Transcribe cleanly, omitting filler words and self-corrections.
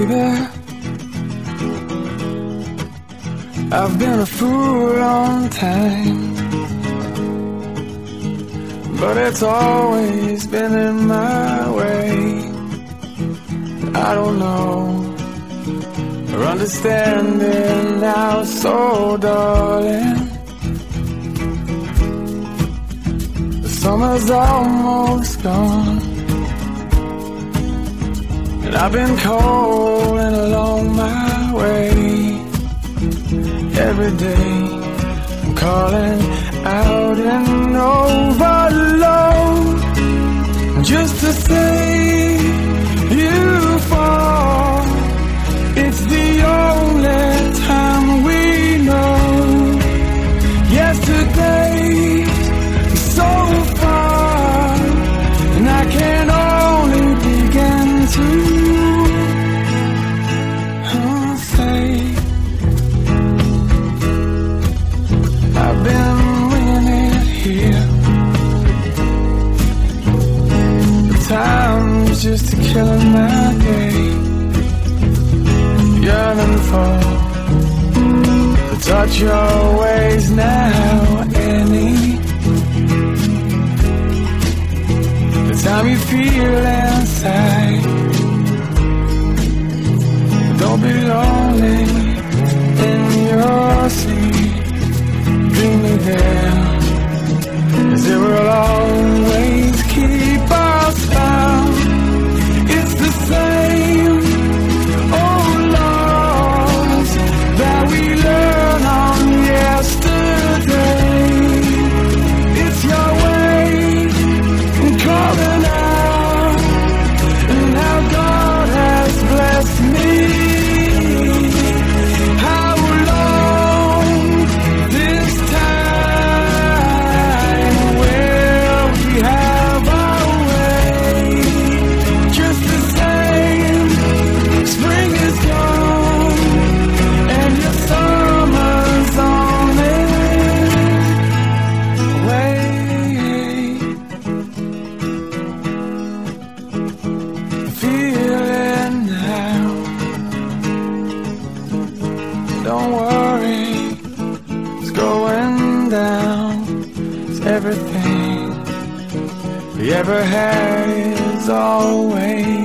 baby. I've been a fool on time, but it's always been in my way. I don't know or understand it now, so darling, the summer's almost gone, and I've been calling along my way. Every day I'm calling out and overload, just to say you fall. It's the only time we know. Yesterday's so far, and I can only begin to say I've been winging it here. The time's just killing my day, yearning for the touch your ways now, Annie. The time you feel inside, don't be lonely in your sleep. Bring me there, 'cause it will always keep us bound. It's the same old laws that we learned on yesterday. It's your way calling out, and how God has blessed me. Don't worry, it's going down. It's everything we ever had is always